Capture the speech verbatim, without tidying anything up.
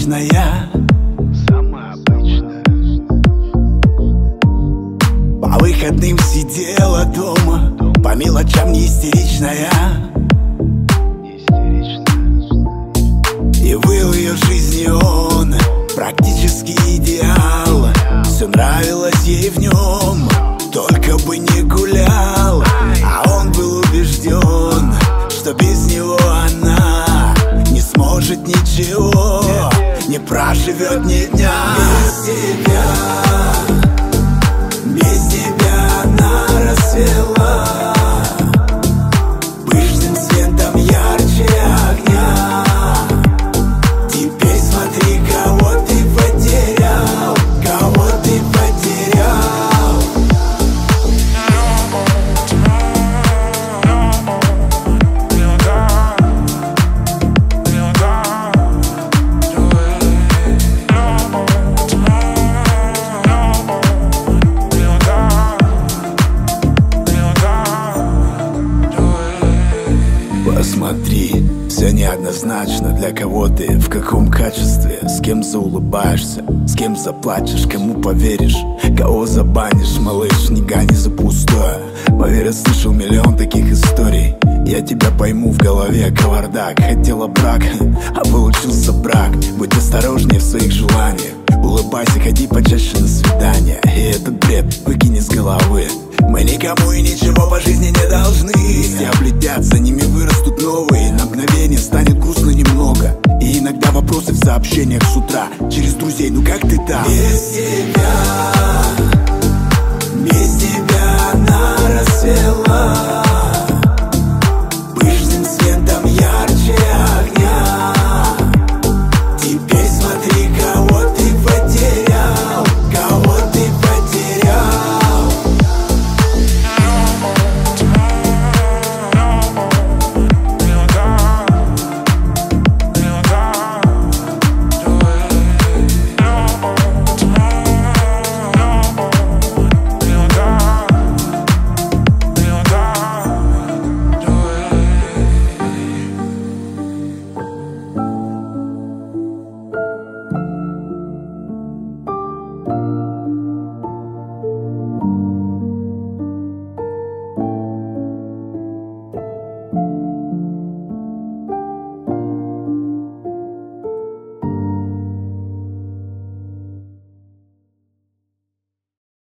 обычная, самая обычная. по выходным сидела дома, по мелочам не истеричная, Не истеричная. и был ее жизни он практически идеал. Все нравилось ей в нем, только бы не гулял. А он был убежден, что без него она не сможет ничего, не проживет ни дня. Без тебя, без тебя она расцвела пышным светом ярче огня. Теперь смотри, кого ты потерял, кого ты потерял. Посмотри, все неоднозначно. Для кого ты, в каком качестве, с кем заулыбаешься, с кем заплачешь, кому поверишь, кого забанишь, малыш, не гони за пустое. Поверь, я слышал миллион таких историй. Я тебя пойму, в голове кавардак. Хотела брак, а получился брак. Будь осторожнее в своих желаниях, улыбайся, ходи почаще на свидания. И этот бред выкини с головы. Мы никому и ничего по жизни не должны. Все облетят, за ними вырастут новые. На мгновение станет грустно немного. И иногда вопросы в сообщениях с утра через друзей, ну как ты там? Без тебя